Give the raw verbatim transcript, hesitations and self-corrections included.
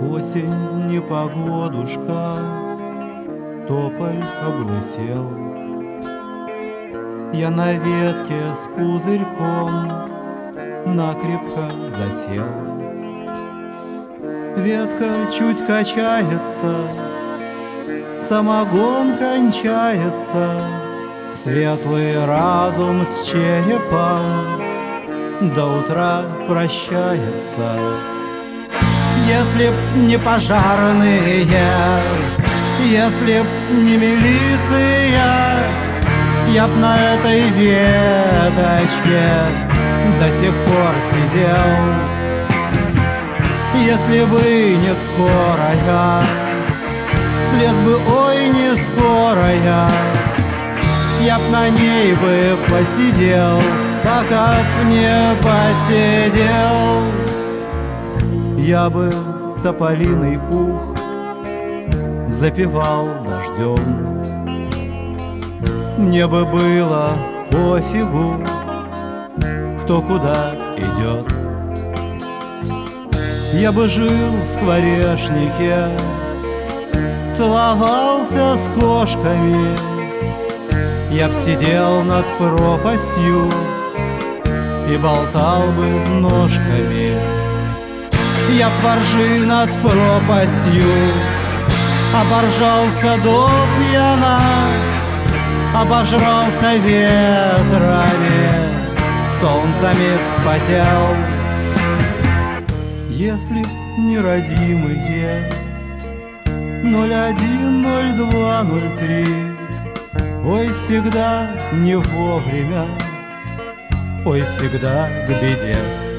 Осень, непогодушка, тополь облысел. Я на ветке с пузырьком накрепко засел. Ветка чуть качается, самогон кончается, светлый разум с черепом до утра прощается. Если б не пожарные, если б не милиция, я б на этой веточке до сих пор сидел. Если бы не скорая, слез бы, ой, не скорая, я б на ней бы посидел, пока б не посидел. Я бы тополиный пух запивал дождем. Мне бы было пофигу, кто куда идет. Я бы жил в скворечнике, целовался с кошками. Я б сидел над пропастью и болтал бы ножками. Я б воржи над пропастью оборжался до пьяна, обожрался ветрами, солнцами вспотел. Если б не родимые ноль один, ноль два, ноль три, ой, всегда не вовремя, ой, всегда к беде.